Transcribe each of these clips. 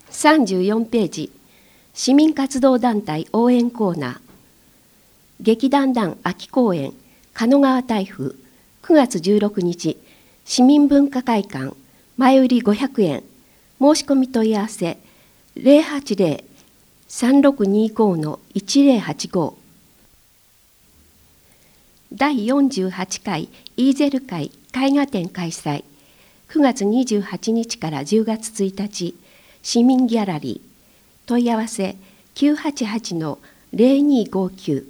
34ページ、市民活動団体応援コーナー。劇団団秋公演狩野川台風9月16日市民文化会館前売り500円申し込み問い合わせ080-3625-1085第48回イーゼル会絵画展開催9月28日から10月1日市民ギャラリー問い合わせ988-0259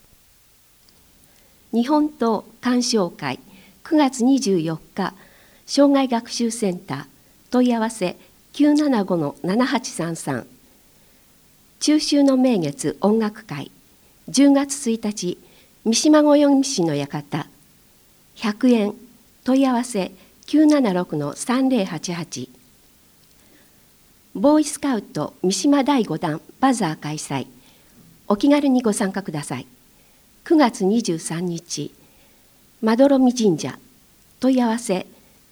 日本刀鑑賞会9月24日障害学習センター問い合わせ975-7833中秋の名月音楽会10月1日三島御用師の館100円問い合わせ976-3088ボーイスカウト三島第5弾バザー開催お気軽にご参加ください。9月23日まどろみ神社問い合わせ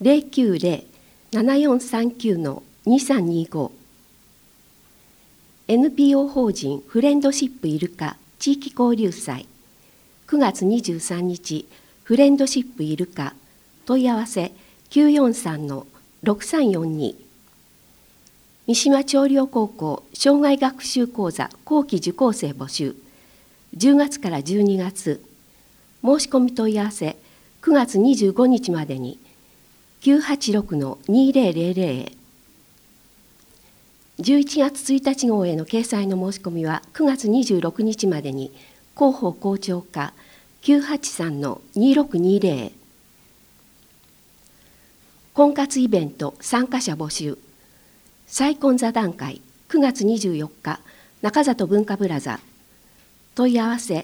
090-7439-2325 NPO 法人フレンドシップイルカ地域交流祭9月23日フレンドシップイルカ問い合わせ943-6342三島長陵高校障害学習講座後期受講生募集10月から12月申し込み問い合わせ9月25日までに 986-2000 へ11月1日号への掲載の申し込みは9月26日までに広報校長課 983-2620 へ婚活イベント参加者募集再婚座談会9月24日中里文化プラザ問い合わせ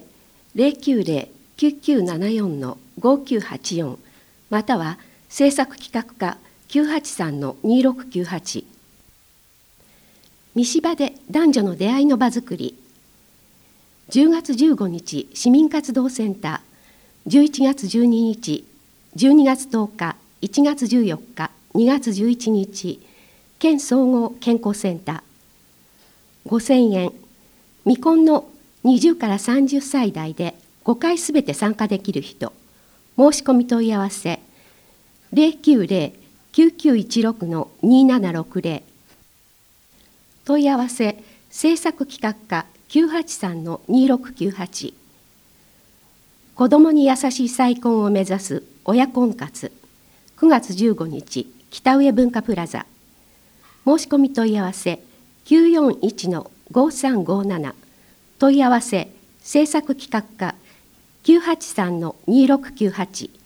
090-9974-5984または制作企画課 983-2698 三島で男女の出会いの場づくり10月15日市民活動センター11月12日12月10日1月14日2月11日県総合健康センター5000円未婚の20から30歳代で5回すべて参加できる人申し込み問い合わせ090-9916-2760問い合わせ制作企画課 983-2698 子どもに優しい再婚を目指す親婚活9月15日北上文化プラザ申し込み問い合わせ 941-5357 問い合わせ制作企画課 983-2698